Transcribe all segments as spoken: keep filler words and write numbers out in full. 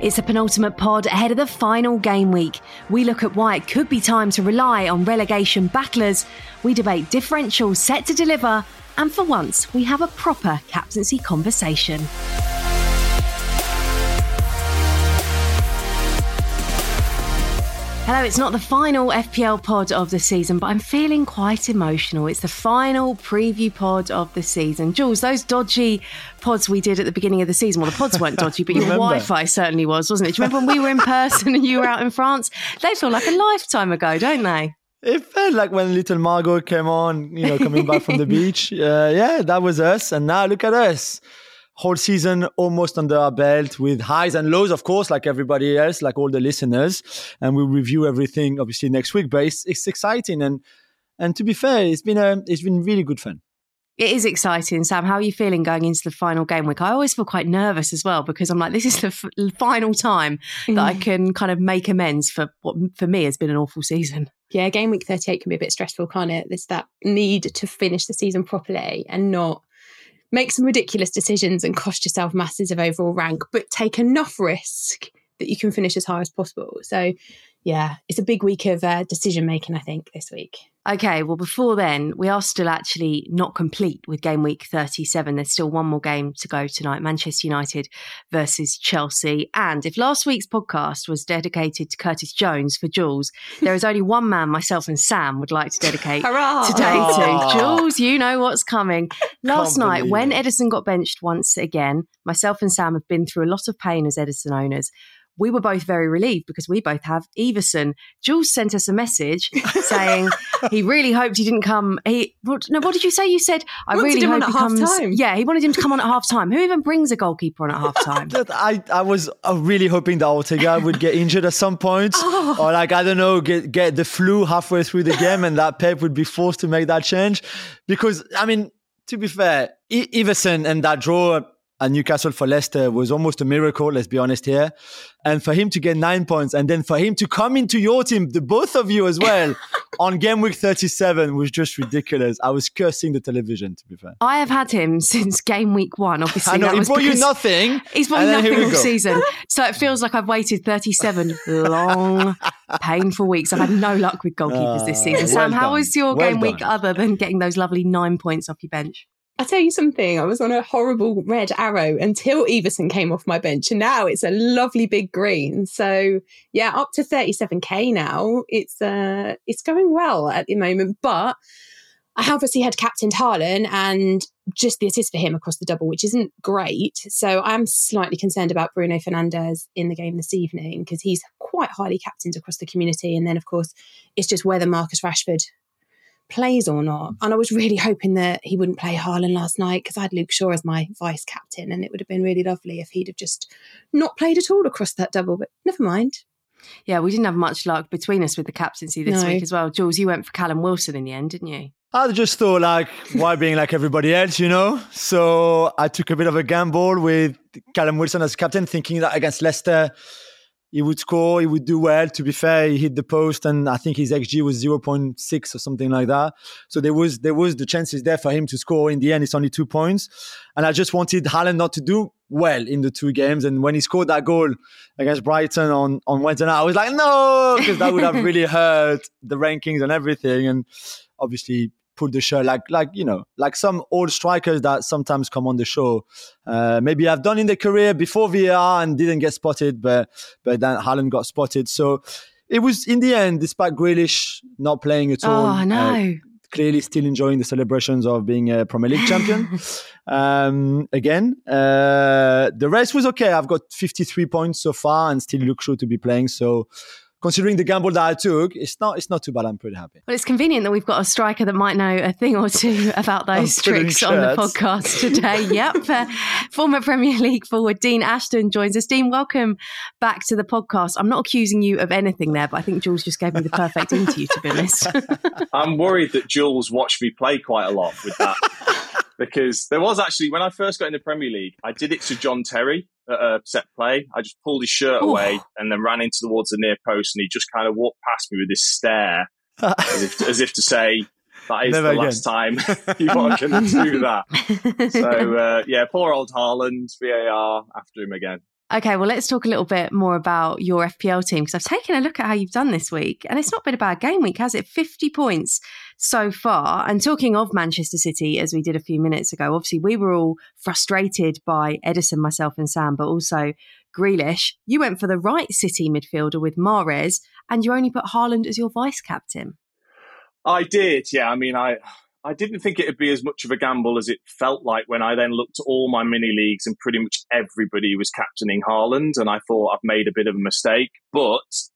It's the penultimate pod ahead of the final game week. We look at why it could be time to rely on relegation battlers. We debate differentials set to deliver. And for once, we have a proper captaincy conversation. Hello, it's not the final F P L pod of the season, but I'm feeling quite emotional. It's the final preview pod of the season. Jules, those dodgy pods we did at the beginning of the season, well, the pods weren't dodgy, but your Wi-Fi certainly was, wasn't it? Do you remember when we were in person and you were out in France? They feel like a lifetime ago, don't they? It felt like when little Margot came on, you know, coming back from the beach. Uh, yeah, that was us. And now look at us. Whole season almost under our belt with highs and lows, of course, like everybody else, like all the listeners. And we'll review everything, obviously, next week. But it's, it's exciting. And and to be fair, it's been a, it's been really good fun. It is exciting. Sam, how are you feeling going into the final game week? I always feel quite nervous as well because I'm like, this is the f- final time that I can kind of make amends for what for me has been an awful season. Yeah, game week thirty-eight can be a bit stressful, can't it? There's that need to finish the season properly and not make some ridiculous decisions and cost yourself masses of overall rank, but take enough risk that you can finish as high as possible. So, yeah, it's a big week of uh, decision making, I think, this week. Okay, well, before then, we are still actually not complete with game week thirty-seven. There's still one more game to go tonight, Manchester United versus Chelsea. And if last week's podcast was dedicated to Curtis Jones for Jules, there is only one man myself and Sam would like to dedicate today to. Jules, you know what's coming. Last night, when Ederson got benched once again, myself and Sam have been through a lot of pain as Ederson owners. We were both very relieved because we both have Everson. Jules sent us a message saying he really hoped he didn't come. He what, no, what did you say? You said I wanted really him hope on he at half comes. time. Yeah, he wanted him to come on at half time. Who even brings a goalkeeper on at half time? I, I was uh, really hoping that Ortega would get injured at some point, oh. or like I don't know, get get the flu halfway through the game, and that Pep would be forced to make that change. Because I mean, to be fair, e- Everson and that draw at Newcastle for Leicester was almost a miracle, let's be honest here. And for him to get nine points and then for him to come into your team, the both of you as well, on game week thirty-seven was just ridiculous. I was cursing the television, to be fair. I have had him since game week one, obviously. I know, that he was brought you nothing. He's brought me nothing all season. So it feels like I've waited thirty-seven long, painful weeks. I've had no luck with goalkeepers uh, this season. Well Sam, done. how was your well game done. week other than getting those lovely nine points off your bench? I'll tell you something, I was on a horrible red arrow until Everson came off my bench, and now it's a lovely big green. So yeah, up to thirty-seven k now. It's uh, it's going well at the moment, but I obviously had captained Haaland and just the assist for him across the double, which isn't great. So I'm slightly concerned about Bruno Fernandes in the game this evening because he's quite highly captained across the community. And then, of course, it's just whether Marcus Rashford plays or not. And I was really hoping that he wouldn't play Haaland last night because I had Luke Shaw as my vice captain, and it would have been really lovely if he'd have just not played at all across that double, but never mind. Yeah, we didn't have much luck between us with the captaincy this No. week as well. Jules, you went for Callum Wilson in the end, didn't you? I just thought, like, why being like everybody else, you know? So I took a bit of a gamble with Callum Wilson as captain, thinking that against Leicester, he would score, he would do well. To be fair, he hit the post, and I think his X G was zero point six or something like that. So there was there was the chances there for him to score. In the end, it's only two points. And I just wanted Haaland not to do well in the two games. And when he scored that goal against Brighton on, on Wednesday night, I was like, no, because that would have really hurt the rankings and everything. And obviously pulled the show like, like you know, like some old strikers that sometimes come on the show. Uh, maybe I've done in their career before V A R and didn't get spotted, but but then Haaland got spotted. So it was, in the end, despite Grealish not playing at all, Oh, no. uh, clearly still enjoying the celebrations of being a Premier League champion. um, again, uh, the rest was okay. I've got fifty-three points so far and still look sure to be playing. So considering the gamble that I took, it's not it's not too bad. I'm pretty happy. Well, it's convenient that we've got a striker that might know a thing or two about those tricks on the podcast today. Yep. Uh, former Premier League forward Dean Ashton joins us. Dean, welcome back to the podcast. I'm not accusing you of anything there, but I think Jules just gave me the perfect interview, to be honest. I'm worried that Jules watched me play quite a lot with that. Because there was actually, when I first got in the Premier League, I did it to John Terry at a set play. I just pulled his shirt Ooh. away and then ran into towards the near post, and he just kind of walked past me with this stare as if as if to say, that is Never the again. last time you are going to do that. So, uh, yeah, poor old Haaland, V A R after him again. Okay, well, let's talk a little bit more about your F P L team, because I've taken a look at how you've done this week, and it's not been a bad game week, has it? fifty points so far. And talking of Manchester City, as we did a few minutes ago, obviously we were all frustrated by Ederson, myself and Sam, but also Grealish. You went for the right City midfielder with Mahrez, and you only put Haaland as your vice-captain. I did, yeah. I mean, I... I didn't think it would be as much of a gamble as it felt like when I then looked at all my mini leagues and pretty much everybody was captaining Haaland, and I thought I've made a bit of a mistake, but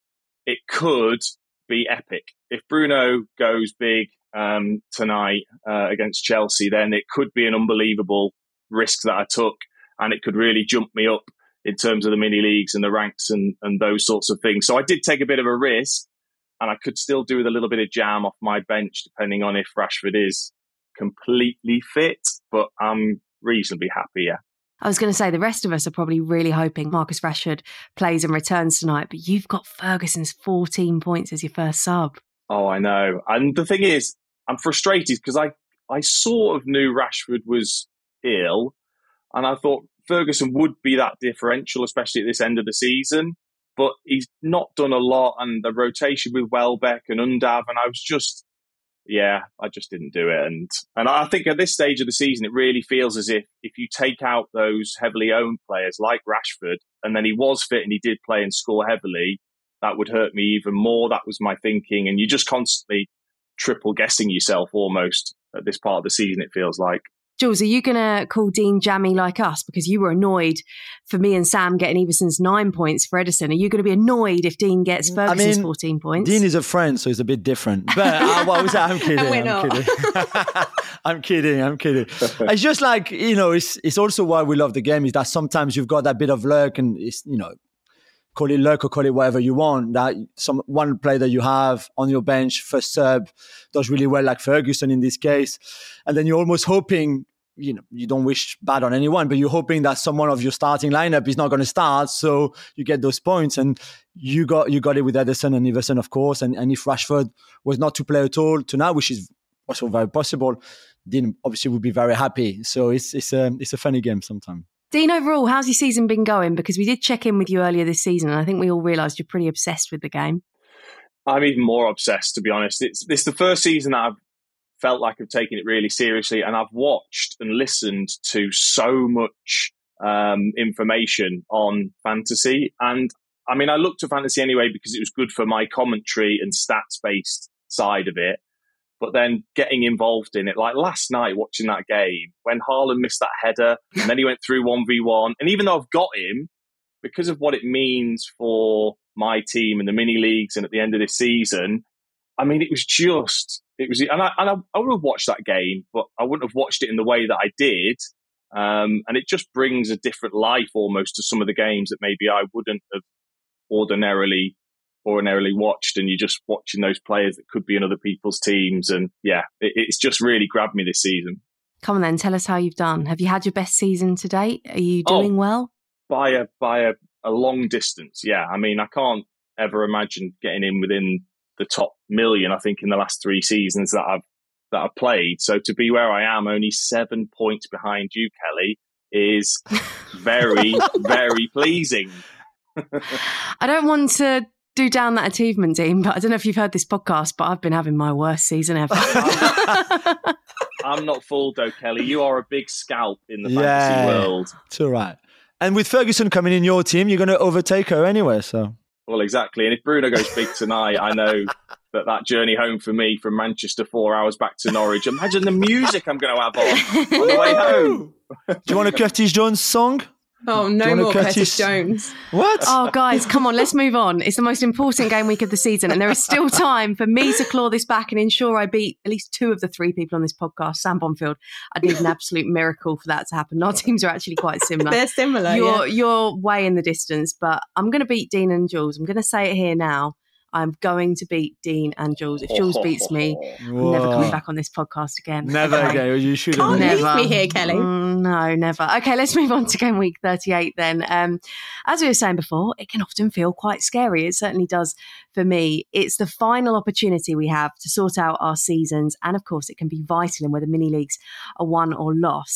it could be epic. If Bruno goes big um, tonight uh, against Chelsea, then it could be an unbelievable risk that I took, and it could really jump me up in terms of the mini leagues and the ranks and, and those sorts of things. So I did take a bit of a risk. And I could still do with a little bit of jam off my bench, depending on if Rashford is completely fit. But I'm reasonably happy, yeah. I was going to say, the rest of us are probably really hoping Marcus Rashford plays and returns tonight. But you've got Ferguson's fourteen points as your first sub. Oh, I know. And the thing is, I'm frustrated because I, I sort of knew Rashford was ill. And I thought Ferguson would be that differential, especially at this end of the season. But he's not done a lot, and the rotation with Welbeck and Undav, and I was just, yeah, I just didn't do it. And and I think at this stage of the season, it really feels as if if you take out those heavily owned players like Rashford, and then he was fit and he did play and score heavily, that would hurt me even more. That was my thinking. And you're just constantly triple guessing yourself almost at this part of the season, it feels like. Jules, are you going to call Dean jammy like us? Because you were annoyed for me and Sam getting Everson's nine points for Ederson. Are you going to be annoyed if Dean gets Ferguson's I mean, fourteen points? Dean is a friend, so it's a bit different. But uh, what was that? I'm kidding. We're I'm not. kidding. I'm kidding. I'm kidding. It's just like, you know, it's it's also why we love the game is that sometimes you've got that bit of luck, and it's, you know, call it luck or call it whatever you want, that some one player that you have on your bench, first sub, does really well, like Ferguson in this case. And then you're almost hoping, you know, you don't wish bad on anyone, but you're hoping that someone of your starting lineup is not going to start, so you get those points. And you got you got it with Ederson and Everson, of course. And, and if Rashford was not to play at all tonight, which is also very possible, Dean obviously would be very happy. So it's it's a it's a funny game sometimes. Dean, overall, how's your season been going? Because we did check in with you earlier this season, and I think we all realised you're pretty obsessed with the game. I'm even more obsessed, to be honest. It's this is the first season that I've felt like I've taken it really seriously, and I've watched and listened to so much um, information on fantasy. And I mean, I looked at fantasy anyway because it was good for my commentary and stats-based side of it. But then getting involved in it, like last night watching that game, when Haaland missed that header and then he went through one v one. And even though I've got him, because of what it means for my team and the mini leagues and at the end of this season, I mean, it was just, it was, and I, and I, I would have watched that game, but I wouldn't have watched it in the way that I did. Um, and it just brings a different life almost to some of the games that maybe I wouldn't have ordinarily ordinarily watched, and you're just watching those players that could be in other people's teams. And yeah, it, it's just really grabbed me this season. Come on then, tell us how you've done. Have you had your best season to date? Are you doing oh, well? By a by a, a long distance, yeah. I mean, I can't ever imagine getting in within the top million, I think, in the last three seasons that I've that I've played. So to be where I am, only seven points behind you, Kelly, is very, very pleasing. I don't want to do down that achievement, Dean, but I don't know if you've heard this podcast, but I've been having my worst season ever. I'm not fooled though, Kelly. You are a big scalp in the yeah, fantasy world. It's all right. And with Ferguson coming in your team, you're going to overtake her anyway, so... Well, exactly. And if Bruno goes big tonight, I know that that journey home for me from Manchester, four hours back to Norwich, imagine the music I'm going to have on on the way home. Do you want a Curtis Jones song? Oh, no more Curtis? Curtis Jones. What? Oh, guys, come on, let's move on. It's the most important game week of the season, and there is still time for me to claw this back and ensure I beat at least two of the three people on this podcast. Sam Bonfield, I'd need an absolute miracle for that to happen. Our teams are actually quite similar. They're similar, You're, yeah. you're way in the distance, but I'm going to beat Dean and Jules. I'm going to say it here now. I'm going to beat Dean and Jules. If Jules beats me, I'm never coming back on this podcast again. Never okay. again. You shouldn't. Can't never. leave me here, Kelly. Mm, no, never. Okay, let's move on to game week thirty-eight then. Um, as we were saying before, it can often feel quite scary. It certainly does for me. It's the final opportunity we have to sort out our seasons. And of course, it can be vital in whether mini leagues are won or lost.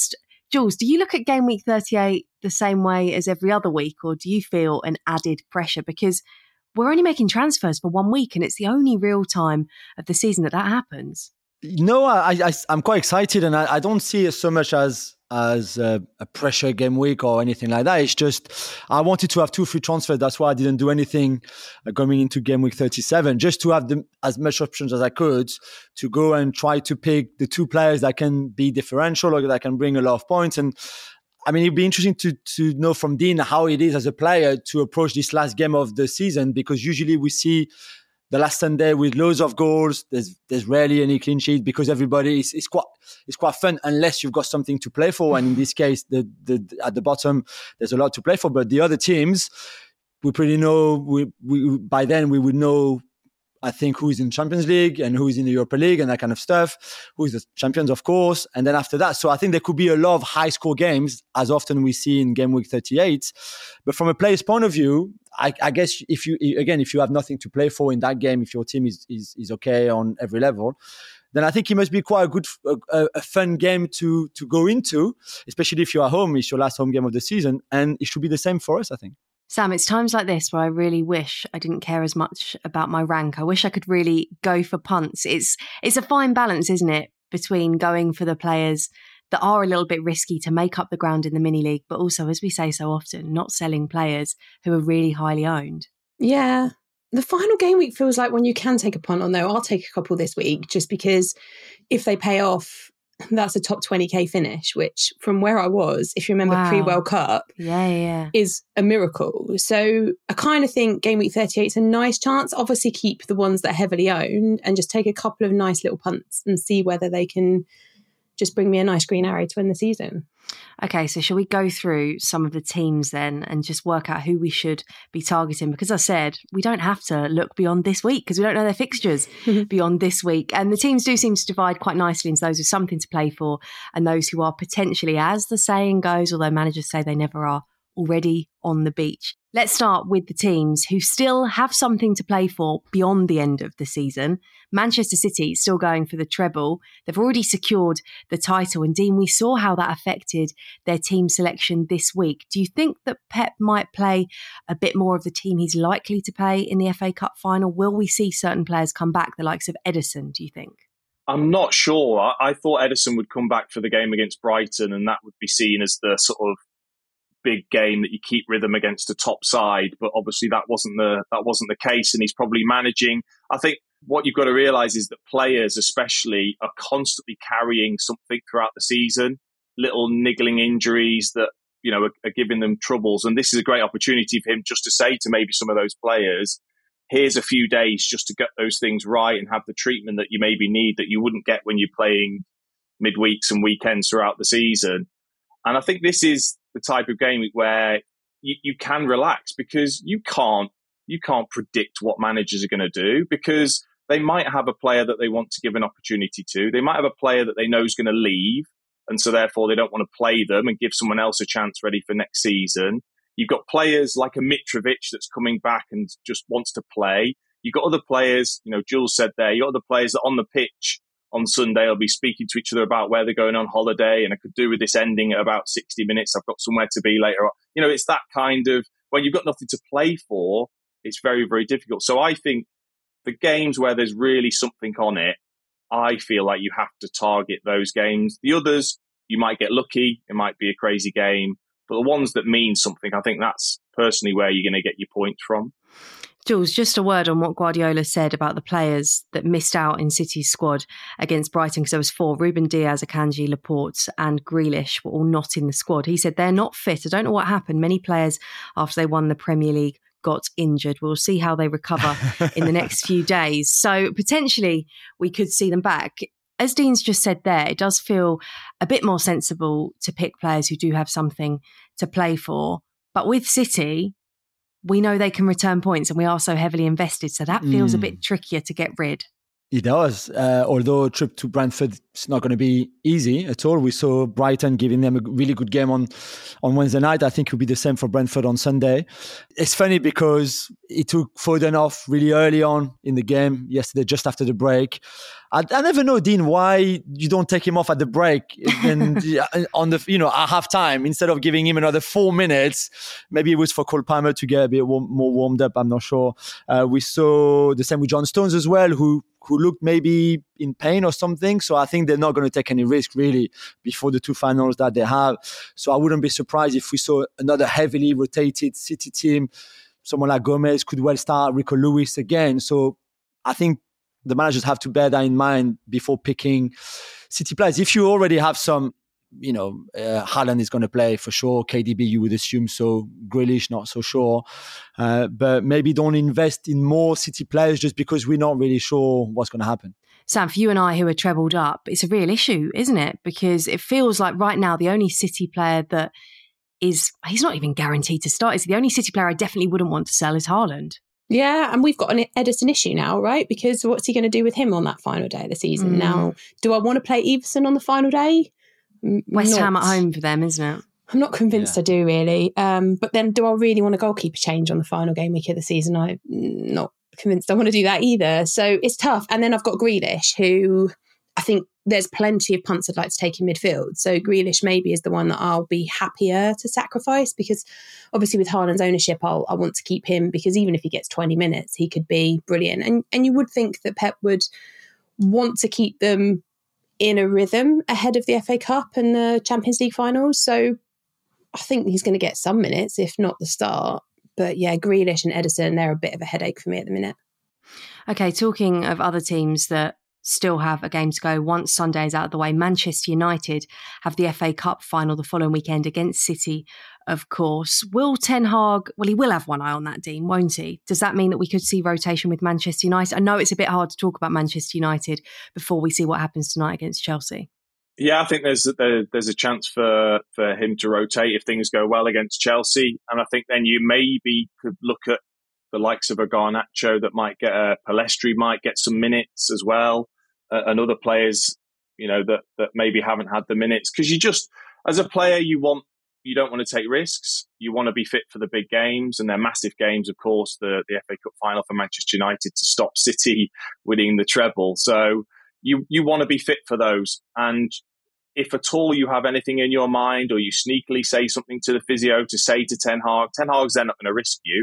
Jules, do you look at game week thirty-eight the same way as every other week, or do you feel an added pressure? Because we're only making transfers for one week and it's the only real time of the season that that happens. No, I, I, I'm quite excited, and I, I don't see it so much as as a, a pressure game week or anything like that. It's just I wanted to have two free transfers. That's why I didn't do anything going into game week thirty-seven, just to have the, as much options as I could to go and try to pick the two players that can be differential or that can bring a lot of points. And I mean, it'd be interesting to to know from Dean how it is as a player to approach this last game of the season, because usually we see the last Sunday with loads of goals. There's there's rarely any clean sheet because everybody is it's quite it's quite fun unless you've got something to play for. And in this case, the the at the bottom there's a lot to play for. But the other teams, we pretty know we we by then we would know, I think, who is in Champions League and who is in the Europa League and that kind of stuff, who is the champions, of course. And then after that, so I think there could be a lot of high score games, as often we see in game week thirty-eight. But from a player's point of view, I, I guess if you, again, if you have nothing to play for in that game, if your team is, is, is okay on every level, then I think it must be quite a good, a, a fun game to, to go into, especially if you're at home. It's your last home game of the season. And it should be the same for us, I think. Sam, it's times like this where I really wish I didn't care as much about my rank. I wish I could really go for punts. It's it's a fine balance, isn't it, between going for the players that are a little bit risky to make up the ground in the mini league, but also, as we say so often, not selling players who are really highly owned. Yeah. The final game week feels like when you can take a punt on, though. I'll take a couple this week just because if they pay off, that's a top twenty K finish, which from where I was, if you remember wow. pre-World Cup, yeah, yeah, is a miracle. So I kind of think game week thirty-eight is a nice chance. Obviously keep the ones that are heavily owned and just take a couple of nice little punts and see whether they can just bring me a nice green arrow to win the season. Okay, so shall we go through some of the teams then and just work out who we should be targeting? Because as I said, we don't have to look beyond this week because we don't know their fixtures beyond this week. And the teams do seem to divide quite nicely into those with something to play for and those who are potentially, as the saying goes, although managers say they never are, already on the beach. Let's start with the teams who still have something to play for beyond the end of the season. Manchester City still going for the treble. They've already secured the title. And Dean, we saw how that affected their team selection this week. Do you think that Pep might play a bit more of the team he's likely to play in the F A Cup final? Will we see certain players come back, the likes of Ederson, do you think? I'm not sure. I, I thought Ederson would come back for the game against Brighton, and that would be seen as the sort of big game that you keep rhythm against a top side, but obviously that wasn't the that wasn't the case, and he's probably managing. I think what you've got to realise is that players especially are constantly carrying something throughout the season, little niggling injuries that, you know, are, are giving them troubles, and this is a great opportunity for him just to say to maybe some of those players, here's a few days just to get those things right and have the treatment that you maybe need that you wouldn't get when you're playing midweeks and weekends throughout the season. And I think this is the type of game where you, you can relax because you can't you can't predict what managers are going to do, because they might have a player that they want to give an opportunity to. They might have a player that they know is going to leave, and so therefore they don't want to play them and give someone else a chance ready for next season. You've got players like a Mitrovic that's coming back and just wants to play. You've got other players, you know, Jules said there, you've got other players that on the pitch on Sunday will be speaking to each other about where they're going on holiday, and I could do with this ending at about sixty minutes. I've got somewhere to be later on. You know, it's that kind of, when you've got nothing to play for, it's very, very difficult. So I think the games where there's really something on it, I feel like you have to target those games. The others, you might get lucky. It might be a crazy game. But the ones that mean something, I think that's personally where you're going to get your points from. Jules, just a word on what Guardiola said about the players that missed out in City's squad against Brighton, because there was four. Ruben Diaz, Akanji, Laporte and Grealish were all not in the squad. He said they're not fit. I don't know what happened. Many players, after they won the Premier League, got injured. We'll see how they recover in the next few days. So potentially we could see them back. As Dean's just said there, it does feel a bit more sensible to pick players who do have something to play for. But with City, we know they can return points and we are so heavily invested. So that feels mm. a bit trickier to get rid. It does. Uh, although a trip to Brentford is not going to be easy at all. We saw Brighton giving them a really good game on, on Wednesday night. I think it will be the same for Brentford on Sunday. It's funny because he took Foden off really early on in the game yesterday, just after the break. I, I never know, Dean, why you don't take him off at the break and on the, you know, at half time instead of giving him another four minutes. Maybe it was for Cole Palmer to get a bit warm, more warmed up. I'm not sure. Uh, we saw the same with John Stones as well, who who looked maybe in pain or something. So I think they're not going to take any risk really before the two finals that they have. So I wouldn't be surprised if we saw another heavily rotated City team. Someone like Gomez could well start Rico Lewis again. So I think the managers have to bear that in mind before picking City players. If you already have some, you know, uh, Haaland is going to play for sure. K D B, you would assume so. Grealish, not so sure. Uh, but maybe don't invest in more City players just because we're not really sure what's going to happen. Sam, for you and I who are trebled up, it's a real issue, isn't it? Because it feels like right now the only City player that is, he's not even guaranteed to start. Is the only City player I definitely wouldn't want to sell is Haaland. Yeah, and we've got an Ederson issue now, right? Because what's he going to do with him on that final day of the season? Mm. Now, do I want to play Everson on the final day? West Not. Ham at home for them, isn't it? I'm not convinced yeah. I do, really. Um, but then do I really want a goalkeeper change on the final game week of the season? I'm not convinced I want to do that either. So it's tough. And then I've got Grealish, who I think there's plenty of punts I'd like to take in midfield. So Grealish maybe is the one that I'll be happier to sacrifice, because obviously with Haaland's ownership, I'll, I want to keep him, because even if he gets twenty minutes, he could be brilliant. And, and you would think that Pep would want to keep them in a rhythm ahead of the F A Cup and the Champions League finals. So I think he's going to get some minutes, if not the start. But yeah, Grealish and Ederson, they're a bit of a headache for me at the minute. Okay, talking of other teams that still have a game to go once Sunday is out of the way, Manchester United have the F A Cup final the following weekend against City, of course. Will Ten Hag, well, he will have one eye on that, Dean, won't he? Does that mean that we could see rotation with Manchester United? I know it's a bit hard to talk about Manchester United before we see what happens tonight against Chelsea. Yeah, I think there's there, there's a chance for, for him to rotate if things go well against Chelsea. And I think then you maybe could look at the likes of a Garnacho that might get a Palestri might get some minutes as well, uh, and other players, you know, that that maybe haven't had the minutes, because you just, as a player, you want you don't want to take risks. You want to be fit for the big games, and they're massive games, of course. The the F A Cup final for Manchester United to stop City winning the treble, so you you want to be fit for those. And if at all you have anything in your mind, or you sneakily say something to the physio to say to Ten Hag, Ten Hag's then not going to risk you.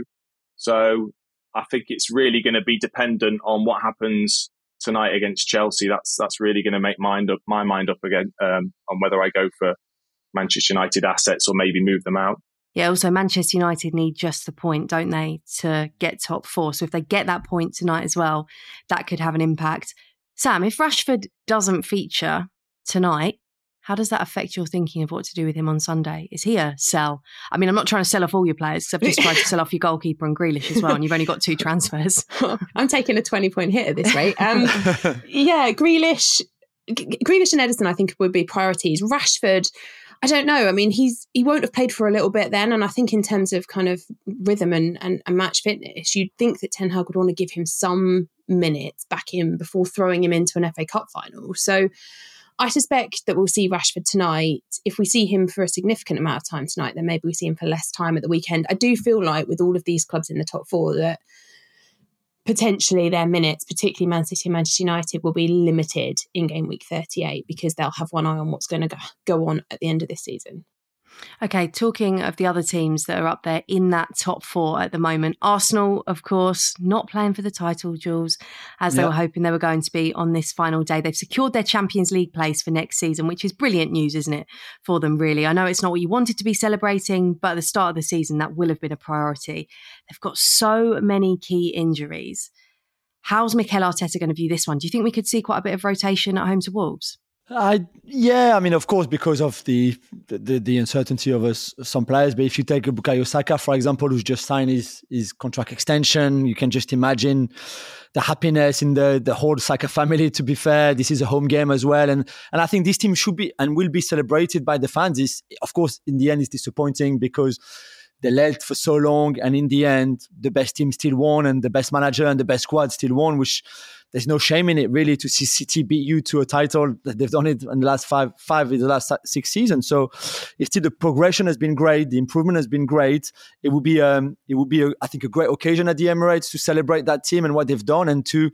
So I think it's really going to be dependent on what happens tonight against Chelsea. That's that's really going to make mind up my mind up again um, on whether I go for Manchester United assets or maybe move them out. Yeah, also Manchester United need just the point, don't they, to get top four. So if they get that point tonight as well, that could have an impact. Sam, if Rashford doesn't feature tonight, how does that affect your thinking of what to do with him on Sunday? Is he a sell? I mean, I'm not trying to sell off all your players, because I've just tried to sell off your goalkeeper and Grealish as well, and you've only got two transfers. I'm taking a twenty-point hit at this rate. Um, yeah, Grealish, Grealish and Ederson, I think, would be priorities. Rashford, I don't know. I mean, he's he won't have played for a little bit then, and I think in terms of kind of rhythm and, and, and match fitness, you'd think that Ten Hag would want to give him some minutes back in before throwing him into an F A Cup final. So I suspect that we'll see Rashford tonight. If we see him for a significant amount of time tonight, then maybe we see him for less time at the weekend. I do feel like with all of these clubs in the top four that potentially their minutes, particularly Man City and Manchester United, will be limited in game week thirty-eight, because they'll have one eye on what's going to go on at the end of this season. Okay, talking of the other teams that are up there in that top four at the moment, Arsenal, of course, not playing for the title, Jules, as they yep. were hoping they were going to be on this final day. They've secured their Champions League place for next season, which is brilliant news, isn't it, for them, really? I know it's not what you wanted to be celebrating, but at the start of the season, that will have been a priority. They've got so many key injuries. How's Mikel Arteta going to view this one? Do you think we could see quite a bit of rotation at home to Wolves? I yeah, I mean, of course, because of the the, the uncertainty of us, some players. But if you take Bukayo Saka, for example, who's just signed his, his contract extension, you can just imagine the happiness in the, the whole Saka family. To be fair, this is a home game as well, and and I think this team should be and will be celebrated by the fans. Is of course in the end it's disappointing because they led for so long, and in the end, the best team still won, and the best manager and the best squad still won, which there's no shame in it, really, to see City beat you to a title. They've done it in the last five, five in the last six seasons. So it's still, the progression has been great. The improvement has been great. It would be, um, it would be, a, I think, a great occasion at the Emirates to celebrate that team and what they've done, and to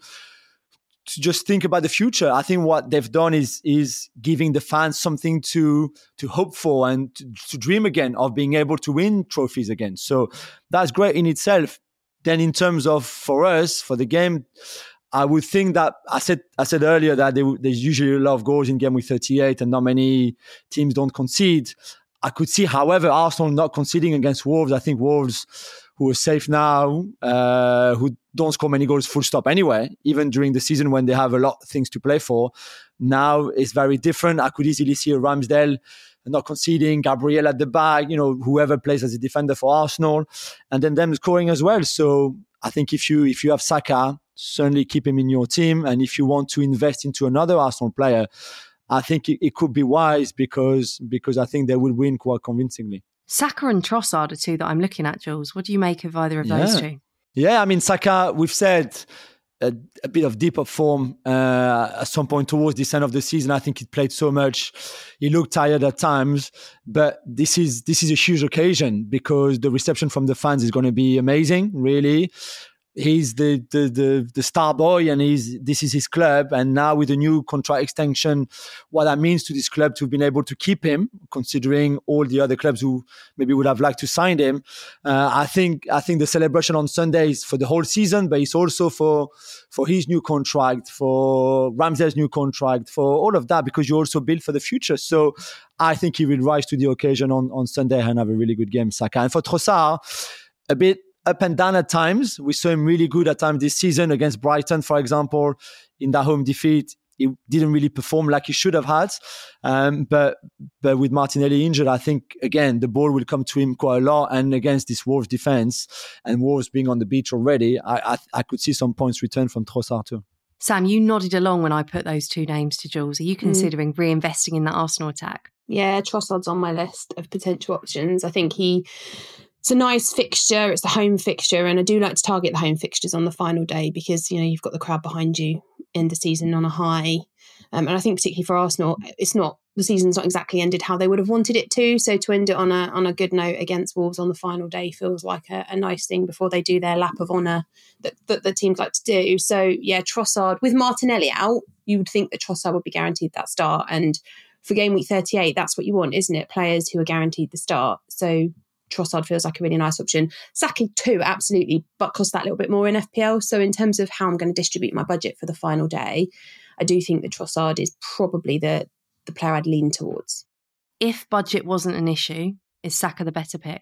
to just think about the future. I think what they've done is is giving the fans something to to hope for and to, to dream again of being able to win trophies again. So that's great in itself. Then in terms of, for us, for the game, I would think that I said I said earlier that there, there's usually a lot of goals in game week thirty-eight and not many teams don't concede. I could see, however, Arsenal not conceding against Wolves. I think Wolves, who are safe now, uh, who don't score many goals full stop anyway, even during the season when they have a lot of things to play for, now it's very different. I could easily see a Ramsdale not conceding, Gabriel at the back, you know, whoever plays as a defender for Arsenal, and then them scoring as well. So I think if you if you have Saka, certainly keep him in your team. And if you want to invest into another Arsenal player, I think it, it could be wise, because because I think they will win quite convincingly. Saka and Trossard are two that I'm looking at, Jules. What do you make of either of yeah. those two? Yeah, I mean, Saka, we've said a, a bit of dip of form uh, at some point towards this end of the season. I think he played so much. He looked tired at times, but this is this is a huge occasion because the reception from the fans is going to be amazing, really. He's the, the the the star boy, and he's this is his club. And now with the new contract extension, what that means to this club to have been able to keep him, considering all the other clubs who maybe would have liked to sign him. Uh, I think I think the celebration on Sunday is for the whole season, but it's also for for his new contract, for Ramsdale's new contract, for all of that, because you also build for the future. So I think he will rise to the occasion on on Sunday and have a really good game, Saka. And for Trossard, a bit up and down at times. We saw him really good at times this season against Brighton, for example, in that home defeat. He didn't really perform like he should have had. Um, but but with Martinelli injured, I think, again, the ball will come to him quite a lot. And against this Wolves defence, and Wolves being on the beach already, I, I, I could see some points return from Trossard too. Sam, you nodded along when I put those two names to Jules. Are you considering mm. reinvesting in that Arsenal attack? Yeah, Trossard's on my list of potential options. I think he... It's a nice fixture. It's the home fixture. And I do like to target the home fixtures on the final day because, you know, you've got the crowd behind you in the season on a high. Um, and I think particularly for Arsenal, it's not, the season's not exactly ended how they would have wanted it to. So to end it on a on a good note against Wolves on the final day feels like a, a nice thing before they do their lap of honour that, that the teams like to do. So yeah, Trossard, with Martinelli out, you would think that Trossard would be guaranteed that start. And for game week thirty-eight, that's what you want, isn't it? Players who are guaranteed the start. So Trossard feels like a really nice option. Saka too, absolutely, but costs that little bit more in F P L. So in terms of how I'm going to distribute my budget for the final day, I do think that Trossard is probably the, the player I'd lean towards. If budget wasn't an issue, is Saka the better pick?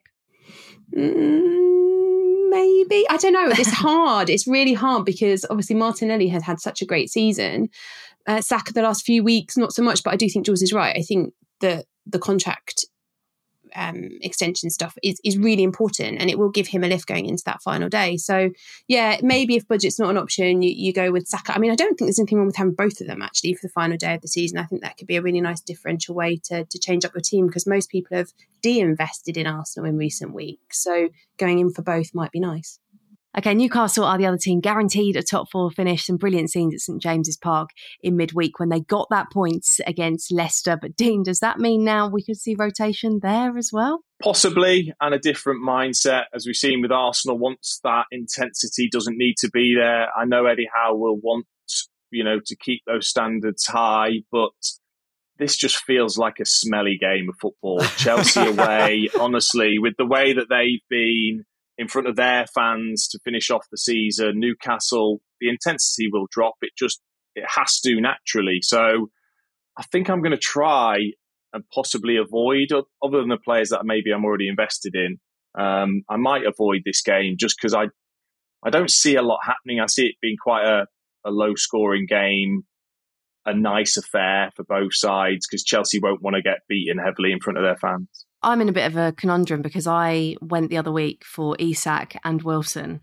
Mm, maybe. I don't know. It's hard. It's really hard because obviously Martinelli has had such a great season. Uh, Saka the last few weeks, not so much, but I do think Jules is right. I think that the contract Um, extension stuff is, is really important, and it will give him a lift going into that final day. So yeah, maybe if budget's not an option, you, you go with Saka. I mean, I don't think there's anything wrong with having both of them actually for the final day of the season. I think that could be a really nice differential way to, to change up your team, because most people have de-invested in Arsenal in recent weeks. So going in for both might be nice. Okay, Newcastle are the other team, guaranteed a top four finish. Some brilliant scenes at St James's Park in midweek when they got that points against Leicester. But Dean, does that mean now we could see rotation there as well? Possibly, and a different mindset, as we've seen with Arsenal. Once that intensity doesn't need to be there, I know Eddie Howe will want, you know, to keep those standards high, but this just feels like a smelly game of football. Chelsea away, honestly, with the way that they've been in front of their fans to finish off the season. Newcastle, the intensity will drop. It just, it has to naturally. So I think I'm going to try and possibly avoid, other than the players that maybe I'm already invested in, um, I might avoid this game just because I, I don't see a lot happening. I see it being quite a, a low scoring game, a nice affair for both sides, because Chelsea won't want to get beaten heavily in front of their fans. I'm in a bit of a conundrum because I went the other week for Isak and Wilson.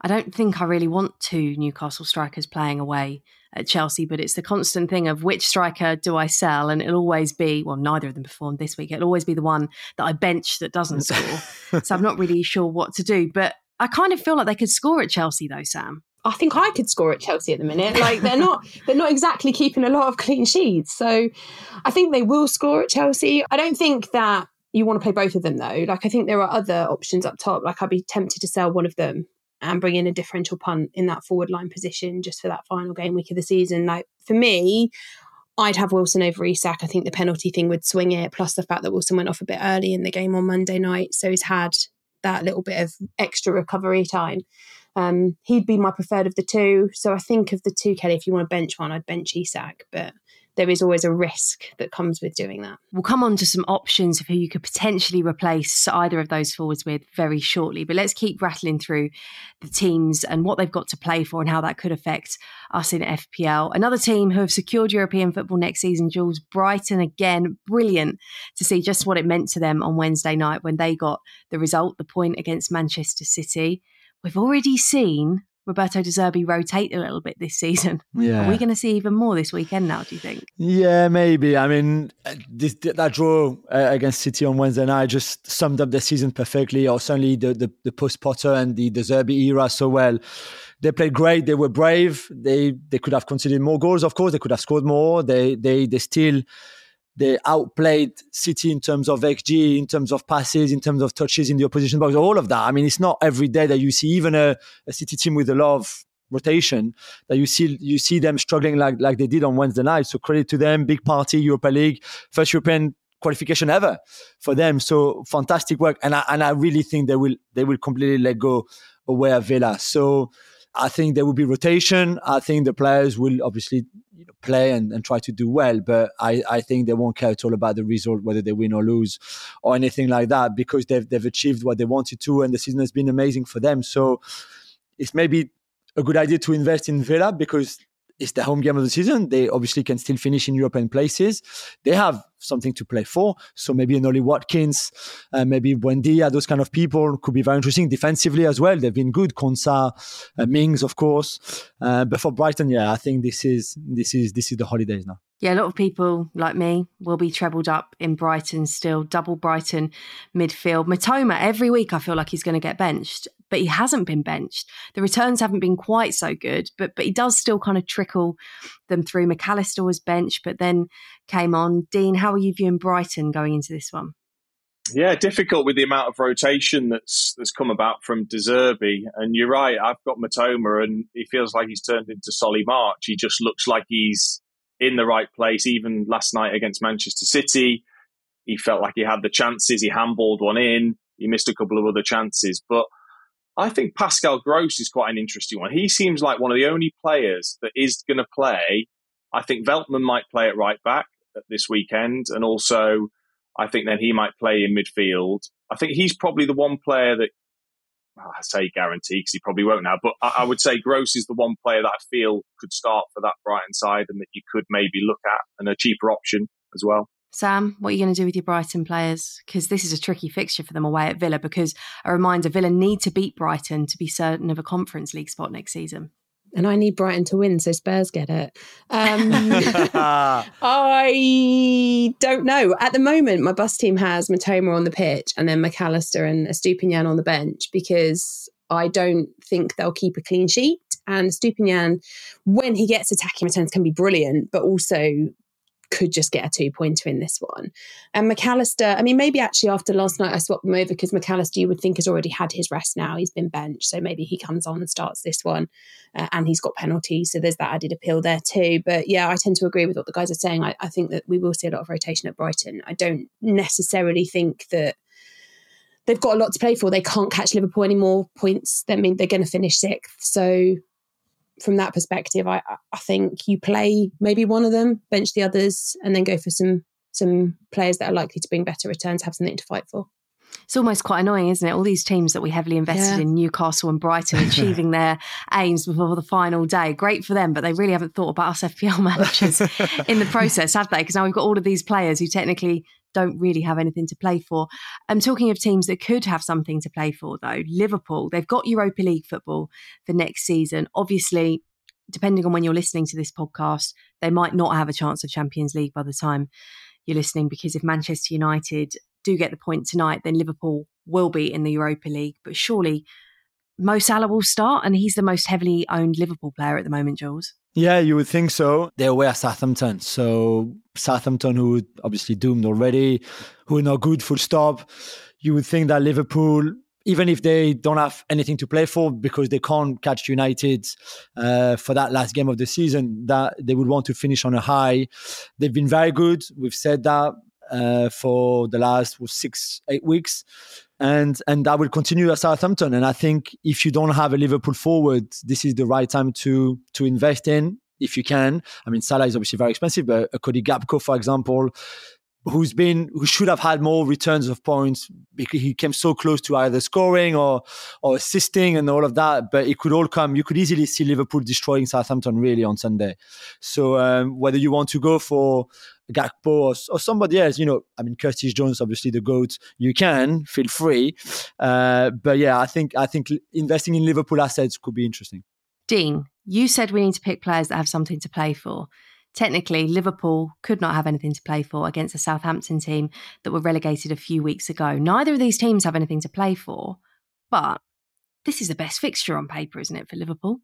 I don't think I really want two Newcastle strikers playing away at Chelsea, but it's the constant thing of which striker do I sell? And it'll always be, well, neither of them performed this week. It'll always be the one that I bench that doesn't score. So I'm not really sure what to do. But I kind of feel like they could score at Chelsea though, Sam. I think I could score at Chelsea at the minute. Like they're not, they're not exactly keeping a lot of clean sheets. So I think they will score at Chelsea. I don't think that you want to play both of them though. Like I think there are other options up top. Like I'd be tempted to sell one of them and bring in a differential punt in that forward line position just for that final game week of the season. Like for me, I'd have Wilson over Isak. I think the penalty thing would swing it, plus the fact that Wilson went off a bit early in the game on Monday night. So he's had that little bit of extra recovery time. Um, he'd be my preferred of the two. So I think of the two, Kelly, if you want to bench one, I'd bench Isak. But there is always a risk that comes with doing that. We'll come on to some options of who you could potentially replace either of those forwards with very shortly. But let's keep rattling through the teams and what they've got to play for and how that could affect us in F P L. Another team who have secured European football next season, Jules, Brighton again. Brilliant to see just what it meant to them on Wednesday night when they got the result, the point against Manchester City. We've already seen Roberto De Zerbi rotate a little bit this season. Yeah. Are we going to see even more this weekend now, do you think? Yeah, maybe. I mean, this, that draw uh, against City on Wednesday night just summed up the season perfectly, or certainly the, the, the post-Potter and the De Zerbi era so well. They played great. They were brave. They they could have conceded more goals, of course. They could have scored more. They they they still... They outplayed City in terms of X G, in terms of passes, in terms of touches in the opposition box, all of that. I mean, it's not every day that you see even a, a City team with a lot of rotation that you see you see them struggling like, like they did on Wednesday night. So credit to them, big party, Europa League, first European qualification ever for them. So fantastic work. And I, and I really think they will they will completely let go away at Villa. So I think there will be rotation. I think the players will obviously you know, play and, and try to do well, but I, I think they won't care at all about the result, whether they win or lose or anything like that, because they've they've achieved what they wanted to, and the season has been amazing for them. So it's maybe a good idea to invest in Villa because it's the home game of the season. They obviously can still finish in European places. They have something to play for. So maybe an Ollie Watkins, uh, maybe Buendia, those kind of people could be very interesting defensively as well. They've been good. Konsa, uh, Mings, of course. Uh, but for Brighton, yeah, I think this is this is this is the holidays now. Yeah, a lot of people like me will be trebled up in Brighton still, double Brighton midfield. Matoma, every week I feel like he's going to get benched, but he hasn't been benched. The returns haven't been quite so good, but but he does still kind of trickle them through. McAllister was benched, but then came on. Dean, how are you viewing Brighton going into this one? Yeah, difficult with the amount of rotation that's that's come about from De Zerbi. And you're right, I've got Matoma, and he feels like he's turned into Solly March. He just looks like he's in the right place. Even last night against Manchester City, he felt like he had the chances. He handballed one in. He missed a couple of other chances. But I think Pascal Gross is quite an interesting one. He seems like one of the only players that is going to play. I think Veltman might play at right back this weekend. And also, I think then he might play in midfield. I think he's probably the one player that, well, I say guarantee because he probably won't now, but I, I would say Gross is the one player that I feel could start for that Brighton side and that you could maybe look at, and a cheaper option as well. Sam, what are you going to do with your Brighton players? Because this is a tricky fixture for them away at Villa, because a reminder, Villa need to beat Brighton to be certain of a Conference League spot next season. And I need Brighton to win, so Spurs get it. Um, I don't know. At the moment, my bus team has Matoma on the pitch and then McAllister and Estupiñán on the bench, because I don't think they'll keep a clean sheet. And Estupiñán, when he gets attacking returns, can be brilliant, but also could just get a two-pointer in this one. And McAllister, I mean, maybe actually after last night I swapped them over, because McAllister you would think has already had his rest now. He's been benched, so maybe he comes on and starts this one, uh, and he's got penalties, so there's that added appeal there too. But yeah, I tend to agree with what the guys are saying. I, I think that we will see a lot of rotation at Brighton. I don't necessarily think that they've got a lot to play for. They can't catch Liverpool any more points. I mean, they're going to finish sixth, so from that perspective, I, I think you play maybe one of them, bench the others, and then go for some some players that are likely to bring better returns, have something to fight for. It's almost quite annoying, isn't it? All these teams that we heavily invested yeah. in, Newcastle and Brighton, achieving their aims before the final day. Great for them, but they really haven't thought about us F P L managers in the process, have they? Because now we've got all of these players who technically don't really have anything to play for. I'm talking of teams that could have something to play for, though. Liverpool, they've got Europa League football for next season. Obviously, depending on when you're listening to this podcast, they might not have a chance of Champions League by the time you're listening, because if Manchester United do get the point tonight, then Liverpool will be in the Europa League. But surely Mo Salah will start, and he's the most heavily owned Liverpool player at the moment, Jules. Yeah, you would think so. They're away at Southampton. So Southampton, who obviously doomed already, who are not good, full stop. You would think that Liverpool, even if they don't have anything to play for because they can't catch United uh, for that last game of the season, that they would want to finish on a high. They've been very good. We've said that uh, for the last six, eight weeks. And and that will continue at Southampton. And I think if you don't have a Liverpool forward, this is the right time to to invest in, if you can. I mean, Salah is obviously very expensive, but a Cody Gakpo, for example, who's been who should have had more returns of points because he came so close to either scoring or or assisting and all of that. But it could all come. You could easily see Liverpool destroying Southampton really on Sunday. So um, whether you want to go for Gakpo or, or somebody else, you know, I mean, Curtis Jones, obviously the GOAT, you can, feel free. Uh, but yeah, I think I think investing in Liverpool assets could be interesting. Dean, you said we need to pick players that have something to play for. Technically, Liverpool could not have anything to play for against a Southampton team that were relegated a few weeks ago. Neither of these teams have anything to play for, but this is the best fixture on paper, isn't it, for Liverpool?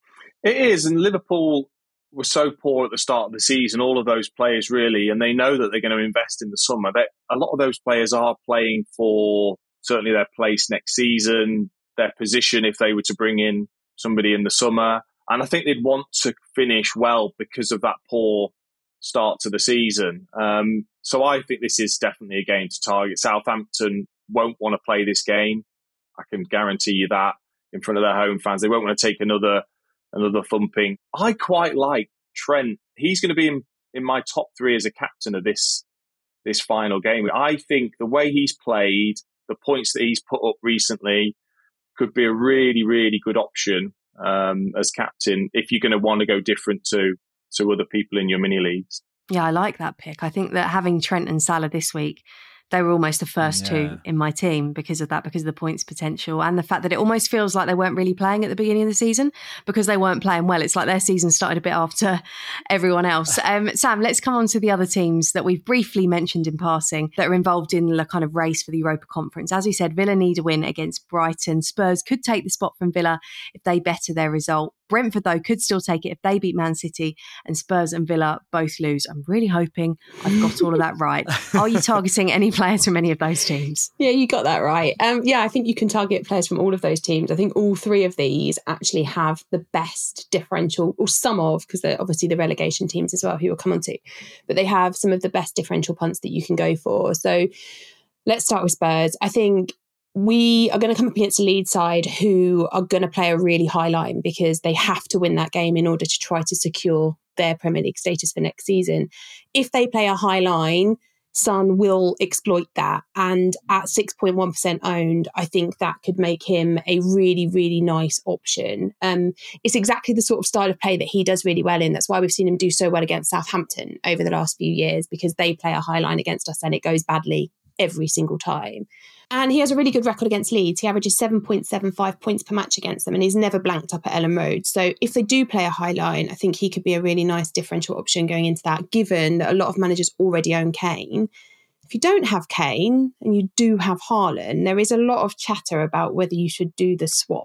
It is, and Liverpool were so poor at the start of the season, all of those players really, and they know that they're going to invest in the summer. They, a lot of those players are playing for certainly their place next season, their position if they were to bring in somebody in the summer. And I think they'd want to finish well because of that poor start to the season. Um, so I think this is definitely a game to target. Southampton won't want to play this game. I can guarantee you that in front of their home fans. They won't want to take another another thumping. I quite like Trent. He's going to be in, in my top three as a captain of this this final game. I think the way he's played, the points that he's put up recently, could be a really, really good option um, as captain if you're going to want to go different to to other people in your mini leagues. Yeah, I like that pick. I think that having Trent and Salah this week, they were almost the first yeah. two in my team because of that, because of the points potential and the fact that it almost feels like they weren't really playing at the beginning of the season because they weren't playing well. It's like their season started a bit after everyone else. Um, Sam, let's come on to the other teams that we've briefly mentioned in passing that are involved in the kind of race for the Europa Conference. As we said, Villa need a win against Brighton. Spurs could take the spot from Villa if they better their result. Brentford, though, could still take it if they beat Man City, and Spurs and Villa both lose. I'm really hoping I've got all of that right. Are you targeting any players from any of those teams? Yeah, you got that right. Um, yeah, I think you can target players from all of those teams. I think all three of these actually have the best differential, or some of, because they're obviously the relegation teams as well, who we'll come on to, but they have some of the best differential punts that you can go for. So let's start with Spurs. I think we are going to come up against a Leeds side who are going to play a really high line because they have to win that game in order to try to secure their Premier League status for next season. If they play a high line, Son will exploit that. And at six point one percent owned, I think that could make him a really, really nice option. Um, it's exactly the sort of style of play that he does really well in. That's why we've seen him do so well against Southampton over the last few years, because they play a high line against us and it goes badly every single time. And he has a really good record against Leeds. He averages seven point seven five points per match against them, and he's never blanked up at Ellen Road. So if they do play a high line, I think he could be a really nice differential option going into that, given that a lot of managers already own Kane. If you don't have Kane and you do have Haaland, there is a lot of chatter about whether you should do the swap.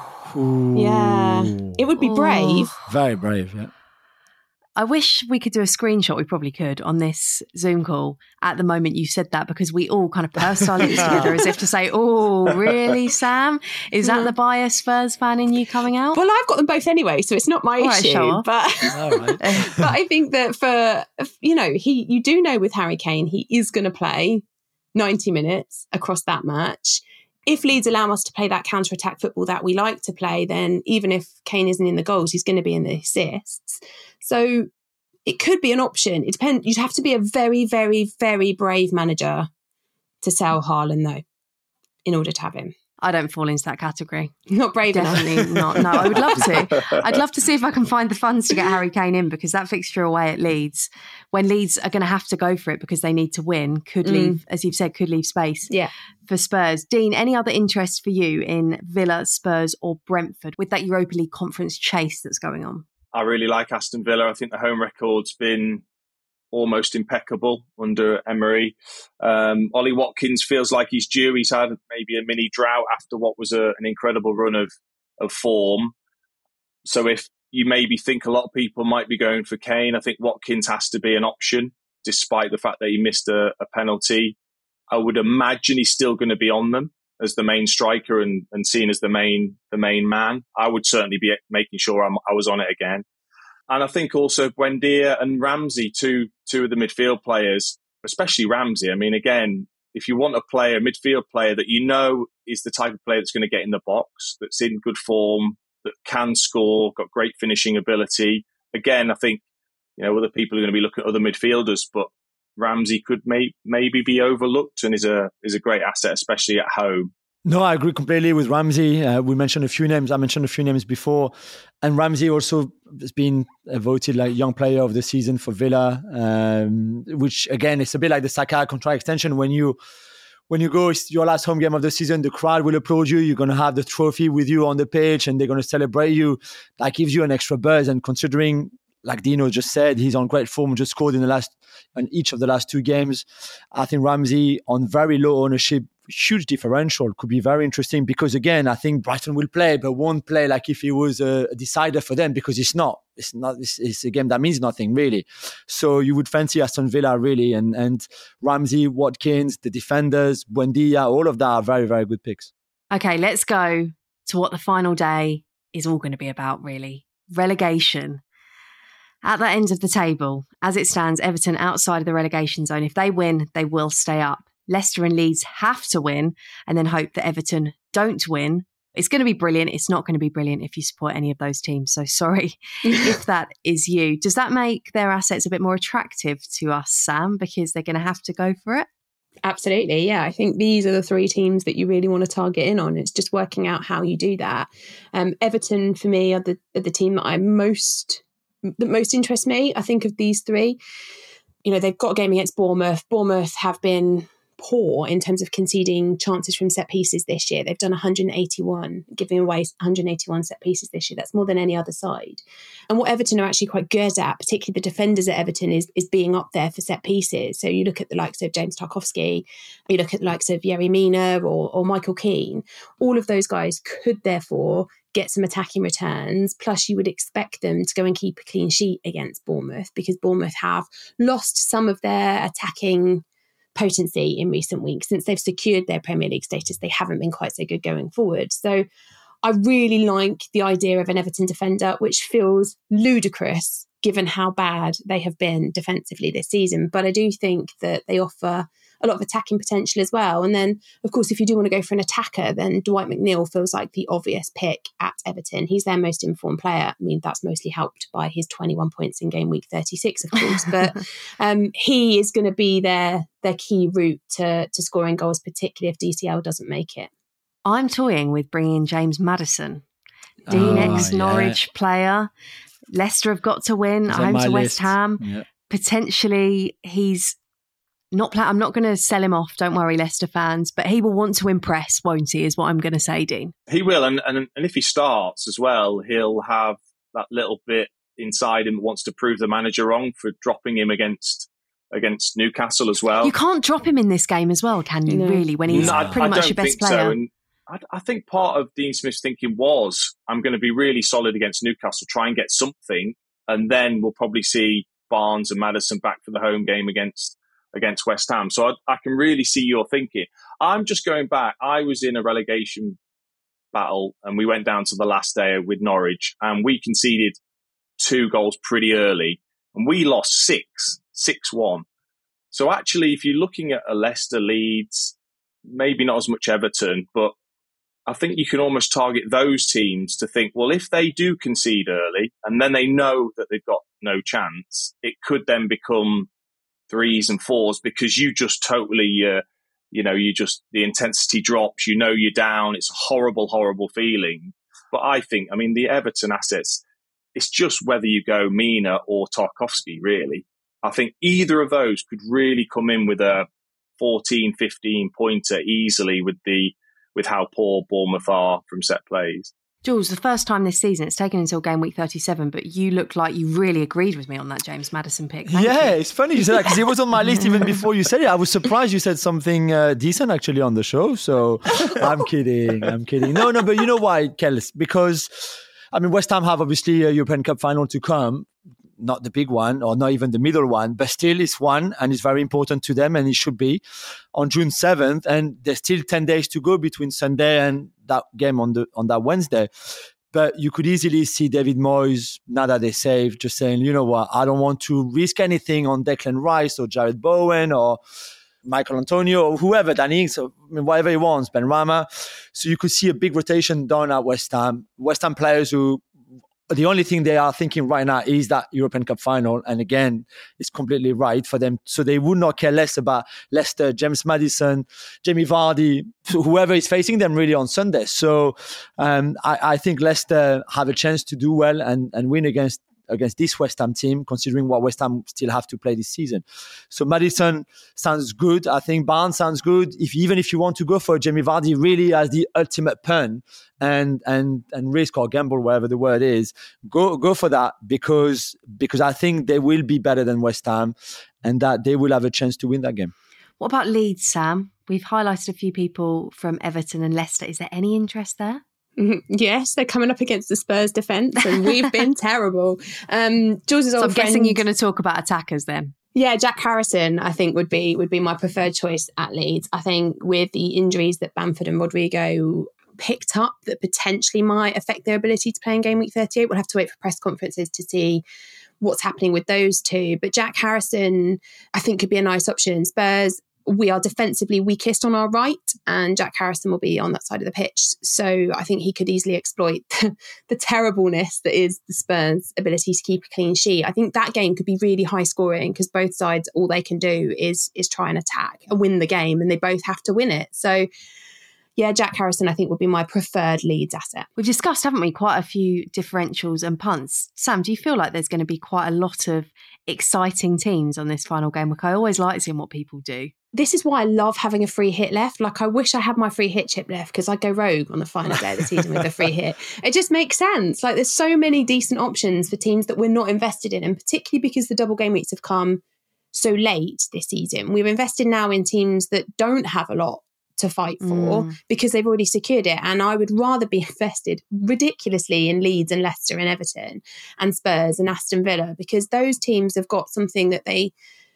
Ooh. Yeah, it would be brave. Ooh. Very brave, yeah. I wish we could do a screenshot, we probably could, on this Zoom call at the moment you said that, because we all kind of pursed our lips together as if to say, oh, really, Sam? Is that the biased Spurs fan in you coming out? Well, I've got them both anyway, so it's not my all issue. Right, but right. but I think that for, you know, he you do know with Harry Kane, he is going to play ninety minutes across that match. If Leeds allow us to play that counter-attack football that we like to play, then even if Kane isn't in the goals, he's going to be in the assists. So it could be an option. It depends. You'd have to be a very, very, very brave manager to sell Haaland, though, in order to have him. I don't fall into that category. Not brave Definitely enough. not. No, I would love to. I'd love to see if I can find the funds to get Harry Kane in, because that fixture away at Leeds, when Leeds are going to have to go for it because they need to win, could Mm. leave, as you've said, could leave space Yeah. for Spurs. Dean, any other interest for you in Villa, Spurs or Brentford with that Europa League conference chase that's going on? I really like Aston Villa. I think the home record's been almost impeccable under Emery. Um, Ollie Watkins feels like he's due. He's had maybe a mini drought after what was a, an incredible run of, of form. So if you maybe think a lot of people might be going for Kane, I think Watkins has to be an option, despite the fact that he missed a, a penalty. I would imagine he's still going to be on them as the main striker and, and seen as the main the main man. I would certainly be making sure I'm, I was on it again. And I think also Buendia and Ramsey, two two of the midfield players, especially Ramsey. I mean, again, if you want a player, a midfield player that you know is the type of player that's going to get in the box, that's in good form, that can score, got great finishing ability. Again, I think, you know, other people are going to be looking at other midfielders, but Ramsey could may, maybe be overlooked and is a is a great asset, especially at home. No, I agree completely with Ramsey. Uh, we mentioned a few names. I mentioned a few names before. And Ramsey also has been voted like young player of the season for Villa, um, which again, it's a bit like the Saka contract extension. When you when you go, it's your last home game of the season, the crowd will applaud you. You're going to have the trophy with you on the pitch and they're going to celebrate you. That gives you an extra buzz. And considering, like Dino just said, he's on great form, just scored in the last, in each of the last two games. I think Ramsey on very low ownership, huge differential, could be very interesting because again, I think Brighton will play, but won't play like if he was a, a decider for them because it's not. It's not. It's, it's a game that means nothing really. So you would fancy Aston Villa really, and and Ramsey, Watkins, the defenders, Buendia, all of that are very very good picks. Okay, let's go to what the final day is all going to be about really. Relegation. At the end of the table, as it stands, Everton outside of the relegation zone. If they win, they will stay up. Leicester and Leeds have to win and then hope that Everton don't win. It's going to be brilliant. It's not going to be brilliant if you support any of those teams. So sorry if that is you. Does that make their assets a bit more attractive to us, Sam, because they're going to have to go for it? Absolutely. Yeah. I think these are the three teams that you really want to target in on. It's just working out how you do that. Um, Everton, for me, are the, are the team that I'm most... that most interests me. I think of these three, you know, they've got a game against Bournemouth. Bournemouth have been poor in terms of conceding chances from set pieces this year. They've done one hundred eighty-one, giving away one hundred eighty-one set pieces this year. That's more than any other side. And what Everton are actually quite good at, particularly the defenders at Everton, is, is being up there for set pieces. So you look at the likes of James Tarkowski, you look at the likes of Yerry Mina or, or Michael Keane. All of those guys could therefore get some attacking returns. Plus, you would expect them to go and keep a clean sheet against Bournemouth because Bournemouth have lost some of their attacking potency in recent weeks. Since they've secured their Premier League status, they haven't been quite so good going forward. So I really like the idea of an Everton defender, which feels ludicrous given how bad they have been defensively this season. But I do think that they offer a lot of attacking potential as well. And then, of course, if you do want to go for an attacker, then Dwight McNeil feels like the obvious pick at Everton. He's their most informed player. I mean, that's mostly helped by his twenty-one points in game week thirty-six, of course. But um, he is going to be their their key route to, to scoring goals, particularly if D C L doesn't make it. I'm toying with bringing in James Maddison, Dean Oh, ex-Norwich yeah. player. Leicester have got to win He's at on home my to West list. Ham. Yeah. Potentially, he's not. Pla- I'm not going to sell him off. Don't worry, Leicester fans. But he will want to impress, won't he? Is what I'm going to say, Dean. He will, and, and and if he starts as well, he'll have that little bit inside him that wants to prove the manager wrong for dropping him against against Newcastle as well. You can't drop him in this game as well, can you? No. Really, when he's No, I- pretty I much don't your best think player. So. And I, I think part of Dean Smith's thinking was, I'm going to be really solid against Newcastle, try and get something, and then we'll probably see Barnes and Maddison back for the home game against against West Ham. So I, I can really see your thinking. I'm just going back. I was in a relegation battle, and we went down to the last day with Norwich, and we conceded two goals pretty early, and we lost six, six one. So actually, if you're looking at a Leicester, Leeds, maybe not as much Everton, but I think you can almost target those teams to think, well, if they do concede early and then they know that they've got no chance, it could then become threes and fours because you just totally uh, you know, you just, the intensity drops, you know, you're down. It's a horrible, horrible feeling. But I think, I mean, the Everton assets, it's just whether you go Mina or Tarkowski, really. I think either of those could really come in with a fourteen, fifteen pointer easily with the with how poor Bournemouth are from set plays. Jules, the first time this season, it's taken until game week thirty-seven, but you look like you really agreed with me on that James Maddison pick. Thank yeah, you. It's funny you said that because it was on my list even before you said it. I was surprised you said something uh, decent actually on the show. So I'm kidding. I'm kidding. No, no, but you know why, Kels? Because, I mean, West Ham have obviously a European Cup final to come. Not the big one or not even the middle one, but still it's one and it's very important to them and it should be on June seventh. And there's still ten days to go between Sunday and that game on the on that Wednesday. But you could easily see David Moyes, now that they're safe, just saying, you know what, I don't want to risk anything on Declan Rice or Jared Bowen or Michael Antonio or whoever that is, or I mean, whatever he wants, Ben Rama. So you could see a big rotation done at West Ham. West Ham players who the only thing they are thinking right now is that European Cup final. And again, it's completely right for them. So they would not care less about Leicester, James Maddison, Jamie Vardy, whoever is facing them really on Sunday. So um, I, I think Leicester have a chance to do well and, and win against against this West Ham team, considering what West Ham still have to play this season. So Maddison sounds good. I think Barnes sounds good. If even if you want to go for Jamie Vardy really as the ultimate pun and and and risk or gamble, whatever the word is, go go for that because because I think they will be better than West Ham and that they will have a chance to win that game. What about Leeds, Sam? We've highlighted a few people from Everton and Leicester. Is there any interest there? Yes, they're coming up against the Spurs defence and we've been terrible. Um, Jules' so old I'm friend, guessing you're going to talk about attackers then. Yeah, Jack Harrison, I think, would be would be my preferred choice at Leeds. I think with the injuries that Bamford and Rodrigo picked up that potentially might affect their ability to play in game week thirty-eight, we'll have to wait for press conferences to see what's happening with those two. But Jack Harrison, I think, could be a nice option. Spurs, we are defensively weakest on our right and Jack Harrison will be on that side of the pitch. So I think he could easily exploit the, the terribleness that is the Spurs' ability to keep a clean sheet. I think that game could be really high scoring because both sides, all they can do is, is try and attack and win the game and they both have to win it. So yeah, Jack Harrison, I think, would be my preferred Leeds asset. We've discussed, haven't we, quite a few differentials and punts. Sam, do you feel like there's going to be quite a lot of exciting teams on this final game week? I always like seeing what people do. This is why I love having a free hit left. Like, I wish I had my free hit chip left because I'd go rogue on the final day of the season with a free hit. It just makes sense. Like, there's so many decent options for teams that we're not invested in, and particularly because the double game weeks have come so late this season. We're invested now in teams that don't have a lot to fight for mm. because they've already secured it. And I would rather be invested ridiculously in Leeds and Leicester and Everton and Spurs and Aston Villa because those teams have got something that they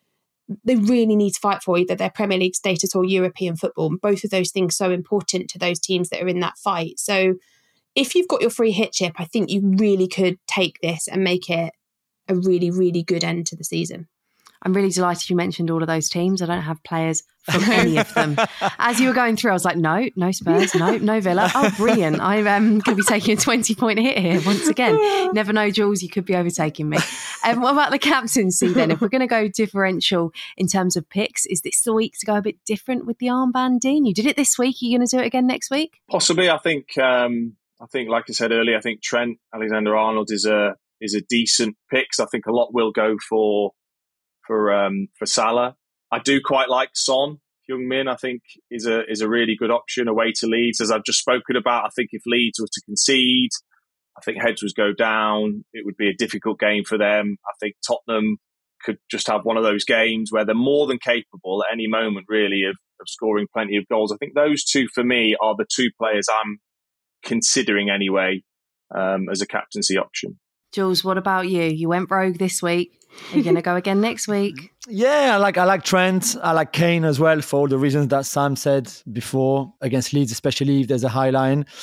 they really need to fight for, either their Premier League status or European football. And both of those things so important to those teams that are in that fight. So if you've got your free hit chip, I think you really could take this and make it a really, really good end to the season. I'm really delighted you mentioned all of those teams. I don't have players from any of them. As you were going through, I was like, no, no Spurs, no, no Villa. Oh, brilliant. I'm um, going to be taking a twenty-point hit here once again. Never know, Jules, you could be overtaking me. Um, what about the captaincy then? If we're going to go differential in terms of picks, is this the week to go a bit different with the armband, Dean? You did it this week. Are you going to do it again next week? Possibly. I think, um, I think, like I said earlier, I think Trent Alexander-Arnold is a is a decent pick. So I think a lot will go for for um, for Salah. I do quite like Son Heung-min. I think is a is a really good option away to Leeds, as I've just spoken about. I think if Leeds were to concede, I think heads would go down. It would be a difficult game for them. I think Tottenham could just have one of those games where they're more than capable at any moment, really, of, of scoring plenty of goals. I think those two, for me, are the two players I'm considering anyway um, as a captaincy option. Jules, what about you? You went rogue this week. Are you going to go again next week? Yeah, I like I like Trent. I like Kane as well for all the reasons that Sam said before against Leeds, especially if there's a high line.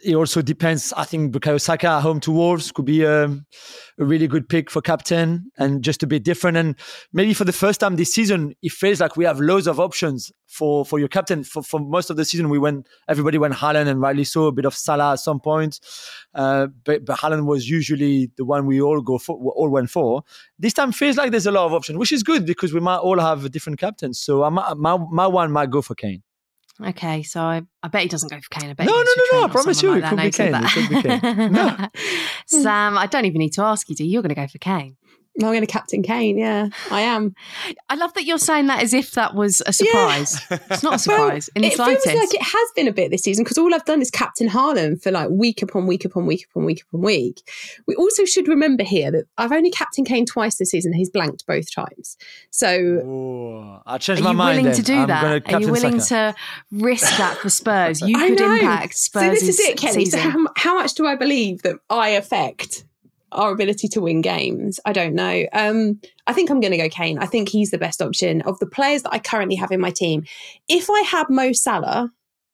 it also depends. I think Bukayo Saka at home to Wolves could be a, a really good pick for captain and just a bit different. And maybe for the first time this season, it feels like we have loads of options for, for your captain. For, for most of the season, we went, everybody went Haaland, and rightly so, a bit of Salah at some point. Uh, but, but Haaland was usually the one we all go for, all went for. This time feels like there's a lot of options, which is good because we might all have a different captain. So I might, my, my one might go for Kane. Okay, so I, I bet he doesn't go for Kane. I bet no, he no, goes no, for no. I promise you, like it, could be Kane. it could be Kane. No. Sam, I don't even need to ask you, do you? You're going to go for Kane. I'm going to captain Kane, yeah, I am. I love that you're saying that as if that was a surprise. Yeah. It's not a surprise well, in the slightest. It feels like it has been a bit this season because all I've done is captain Haaland for like week upon week upon week upon week upon week. We also should remember here that I've only captained Kane twice this season. He's blanked both times. So Ooh, I changed my mind. Are you willing then. to do I'm that? Are you willing Saka. to risk that for Spurs? You could impact Spurs' So this is it, Kelly. season. So how, how much do I believe that I affect our ability to win games? I don't know. Um, I think I'm going to go Kane. I think he's the best option of the players that I currently have in my team. If I had Mo Salah,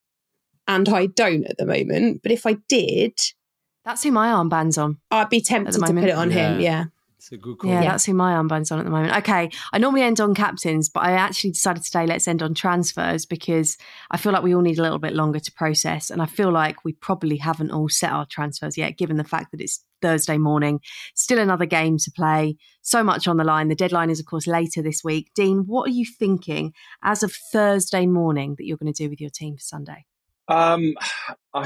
and I don't at the moment, but if I did, that's who my armband's on. I'd be tempted to put it on yeah. him. Yeah. It's a good call. Yeah, yeah, that's who my armband's on at the moment. Okay, I normally end on captains, but I actually decided today let's end on transfers because I feel like we all need a little bit longer to process, and I feel like we probably haven't all set our transfers yet, given the fact that it's Thursday morning. Still another game to play. So much on the line. The deadline is, of course, later this week. Dean, what are you thinking as of Thursday morning that you're going to do with your team for Sunday? Um, I,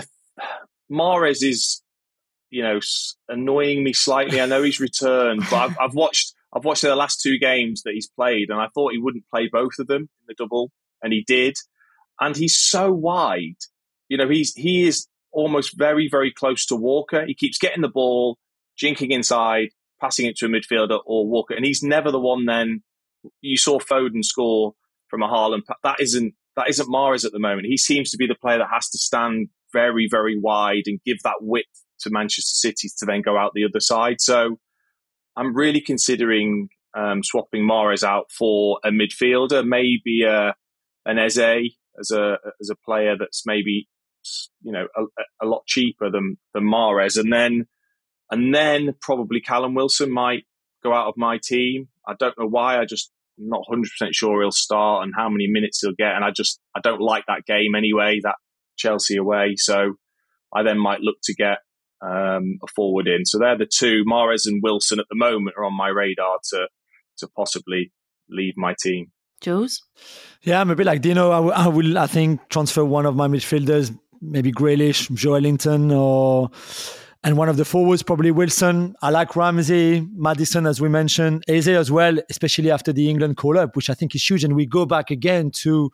Mahrez is, you know, annoying me slightly. I know he's returned, but I've, I've watched I've watched the last two games that he's played, and I thought he wouldn't play both of them in the double, and he did. And he's so wide. You know, he's he is almost very, very close to Walker. He keeps getting the ball, jinking inside, passing it to a midfielder or Walker, and he's never the one. Then you saw Foden score from a Haaland. That isn't that isn't Mahrez at the moment. He seems to be the player that has to stand very, very wide and give that width to Manchester City to then go out the other side. So I'm really considering um, swapping Mahrez out for a midfielder, maybe a, an Eze as a as a player that's maybe, you know, a, a lot cheaper than than Mahrez, and then and then probably Callum Wilson might go out of my team. I don't know why. I just I'm not one hundred percent sure he'll start and how many minutes he'll get, and I just I don't like that game anyway. That Chelsea away, so I then might look to get um, a forward in. So they're the two. Mahrez and Wilson at the moment are on my radar to to possibly leave my team. Jules? Yeah, I'm a bit like Dino. I, w- I will, I think, transfer one of my midfielders, maybe Grealish, Joelinton, or and one of the forwards, probably Wilson. I like Ramsey, Maddison, as we mentioned, Eze as well, especially after the England call-up, which I think is huge. And we go back again to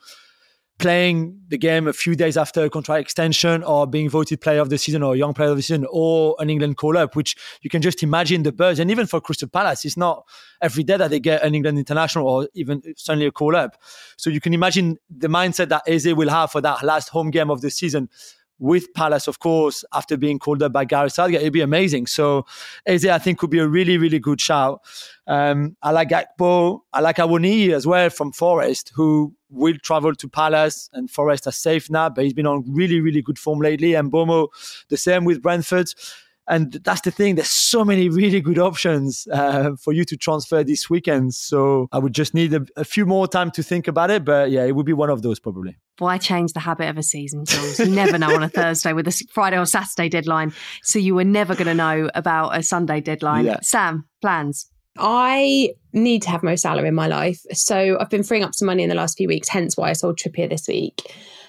playing the game a few days after a contract extension or being voted player of the season or young player of the season or an England call-up, which you can just imagine the buzz. And even for Crystal Palace, it's not every day that they get an England international or even certainly a call-up. So you can imagine the mindset that Eze will have for that last home game of the season with Palace, of course, after being called up by Gareth Southgate. It'd be amazing. So Eze, I think, could be a really, really good shout. Um, I like Gakpo. I like Awoniyi as well from Forest, who will travel to Palace, and Forest are safe now, but he's been on really, really good form lately. And Bomo, the same with Brentford. And that's the thing. There's so many really good options uh, for you to transfer this weekend. So I would just need a, a few more time to think about it. But yeah, it would be one of those probably. Why change the habit of a season, Jules? You never know on a Thursday with a Friday or Saturday deadline. So you were never going to know about a Sunday deadline. Yeah. Sam, plans? I need to have Mo Salah in my life. So I've been freeing up some money in the last few weeks, hence why I sold Trippier this week.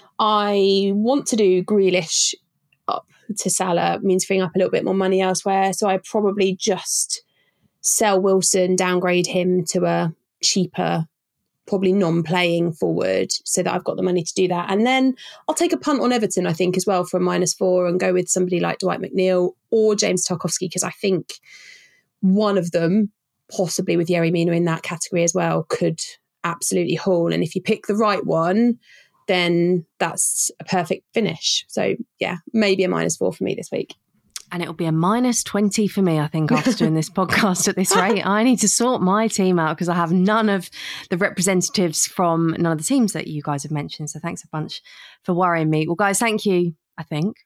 I want to do Grealish up to Salah, means freeing up a little bit more money elsewhere. So I probably just sell Wilson, downgrade him to a cheaper, probably non-playing forward so that I've got the money to do that. And then I'll take a punt on Everton, I think, as well for a minus four and go with somebody like Dwight McNeil or James Tarkowski, because I think one of them, possibly with Yerry Mina in that category as well, could absolutely haul. And if you pick the right one, then that's a perfect finish. So yeah, maybe a minus four for me this week. And it'll be a minus twenty for me, I think, after doing this podcast at this rate. I need to sort my team out because I have none of the representatives from none of the teams that you guys have mentioned. So thanks a bunch for worrying me. Well, guys, thank you, I think.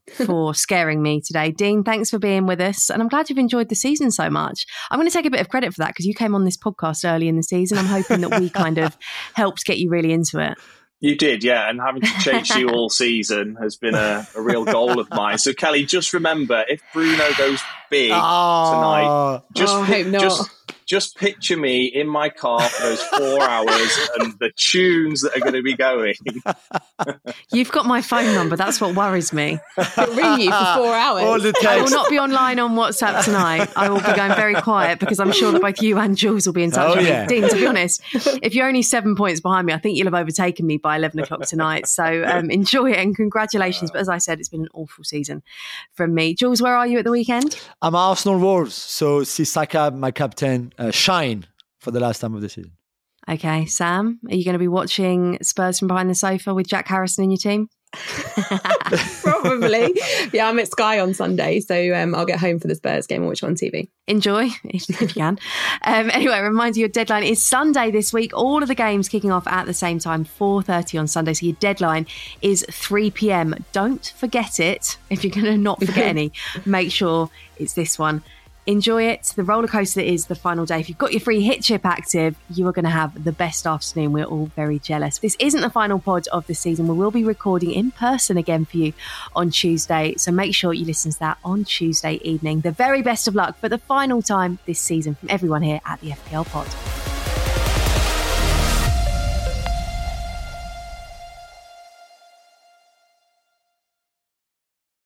for scaring me today. Dean, thanks for being with us. And I'm glad you've enjoyed the season so much. I'm going to take a bit of credit for that because you came on this podcast early in the season. I'm hoping that we kind of helped get you really into it. You did, yeah. And having to chase you all season has been a, a real goal of mine. So, Kelly, just remember, if Bruno goes big oh. tonight, just, oh, I hope not. just just picture me in my car for those four hours and the tunes that are going to be going. You've got my phone number. That's what worries me. It'll ring you for four hours. All the I will not be online on WhatsApp tonight. I will be going very quiet because I'm sure that both you and Jules will be in touch oh, with yeah. me. Dean, to be honest, if you're only seven points behind me, I think you'll have overtaken me by eleven o'clock tonight. So um, enjoy it and congratulations. But as I said, it's been an awful season from me. Jules, where are you at the weekend? I'm Arsenal Wolves. So see Saka, my captain, uh, shine for the last time of the season. Okay, Sam, are you going to be watching Spurs from behind the sofa with Jack Harrison in your team? Probably. Yeah, I'm at Sky on Sunday, so um, I'll get home for the Spurs game and watch it on T V. Enjoy, if, if you can. Um, anyway, remind you, your deadline is Sunday this week. All of the games kicking off at the same time, four thirty on Sunday. So your deadline is three p.m. Don't forget it. If you're going to not forget any, make sure it's this one. Enjoy it. The roller coaster is the final day. If you've got your free hit chip active, you are going to have the best afternoon. We're all very jealous. This isn't the final pod of the season. We will be recording in person again for you on Tuesday. So make sure you listen to that on Tuesday evening. The very best of luck for the final time this season from everyone here at the F P L Pod.